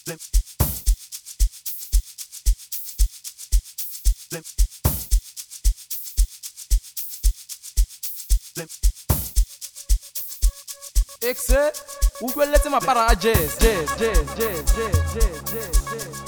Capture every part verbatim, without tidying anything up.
Exe, ukweletse mapara a jazz, jazz, jazz, jazz, jazz, jazz, jazz, jazz.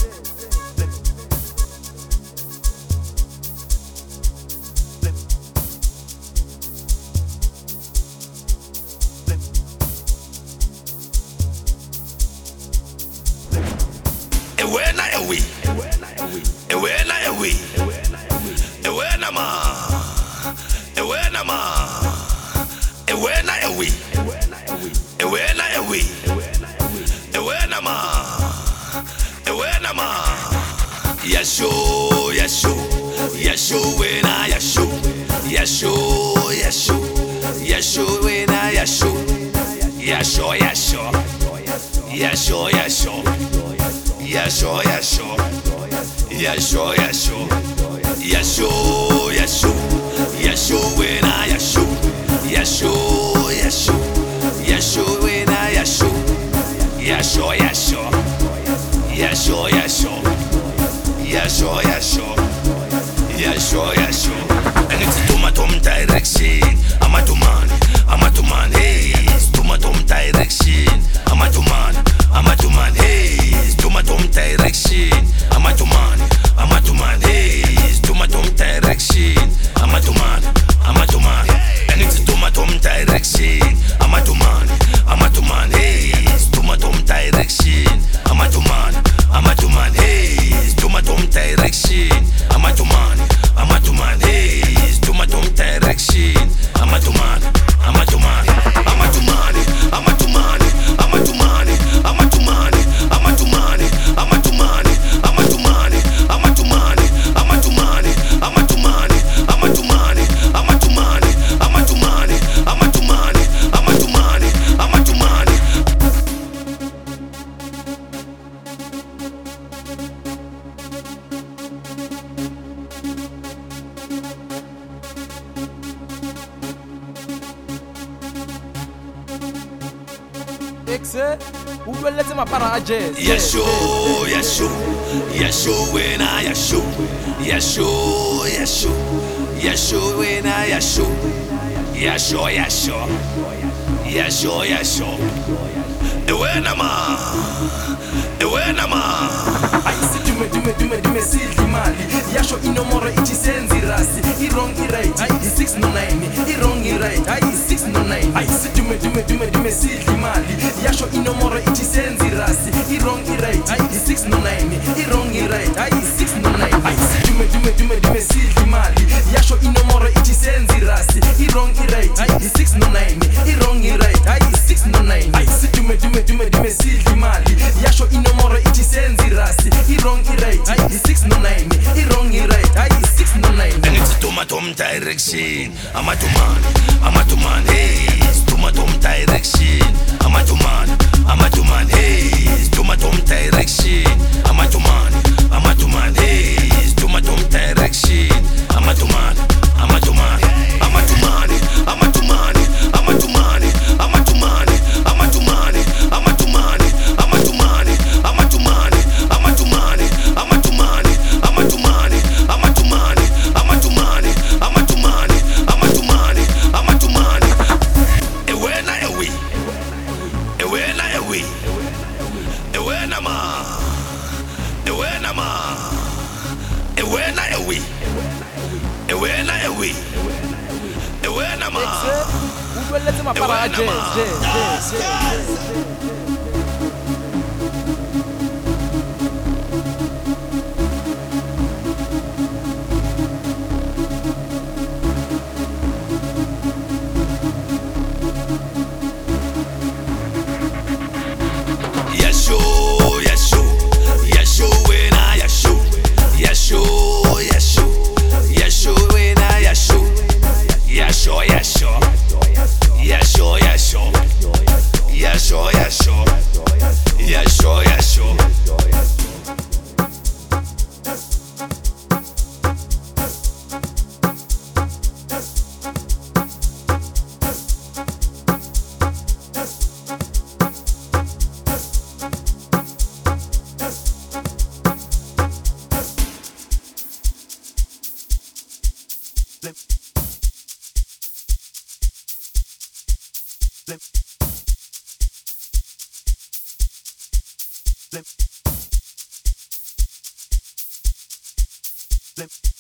Ewena ewi, ewena ewi, ewena ma, ewena ma, ewena ewi, ewena ewi, ewena ma, ewena ma. Yasho, yasho, yasho wena yasho, yasho, yasho, yasho wena yasho, yasho, yasho, yasho, yasho. Yasho, yasho, yasho, yasho, yasho, yasho, yasho, wena yasho, yasho, yasho, yasho, wena yasho, yasho, yasho, yasho, yasho, yasho, yasho, yasho, yasho. And it's tomatom direction. Amatuman, amatuman, hey, tomatom direction. Amatuman, amatuman, hey. Tomatom direction, amatuman, amatuman, hey, tomatom direction, amatuman, amatuman, and it's tomatom direction, amatuman, amatuman, hey, tomatom direction, amatuman, amatuman, hey, tomatom direction, amatuman, amatuman, hey, tomatom direction, amatuman, amatuman, amatuman, amatuman, amatuman, amatuman, amatumani, amatumani, amatumani, amatumani, amatumani, amatumani, amatumani, amatumani, amatumani, amatumani, amatumani, amatumani. Exe, ukweletse mapara a jazz. Yasho, yasho, yasho wena yasho, yasho, yasho, yasho wena yasho, yasho, yasho, yasho, yasho. Ewena ma, ewena ma. Aisi dume dume dume dume sildi mali. Yasho inomoro ichi senzi rasi. Irong irait, ai six no nine. Irong irait, ai six no nine. Aisi dume dume dume dume sildi mali. Yasho inomoro ichi senzi rasi. Irong irait, ai six no nine. Irong irait, ai six no nine. Aisi dume dume dume dume sildi mali. Yasho inomoro ichi senzi rasi. Irong irait, ai six no nine. Irong irait, ai six no nine. Aisi dume dume dume dume sildi mali. Yasho inomoro ichi senzi rasi. Irong irait, ai six no nine. Irong irait, ai six no nine. And it's tomatom direction, amatuman, amatuman, hey, tomatom direction, amatuman, amatuman, hey, tomatom direction, amatuman, amatuman, hey, tomatom direction, amatuman, amatuman, amatumani, amatumani, amatumani, amatumani, amatumani, amatumani, amatumani, amatumani, amatumani, amatumani, amatumani, amatumani, amatumani, amatumani, amatumani, amatumani. Ewena ewi, ewena ewi, ewena ma, ewena ma, ewena ewi, ewena ewi, ewena ma. Exe, ukweletse mapara a jazz, jazz, jazz, jazz. Yasho, yasho, yasho wena yasho, yasho, yasho, yasho wena yasho, yasho, yasho, yasho, yasho, yasho, yasho. Flip.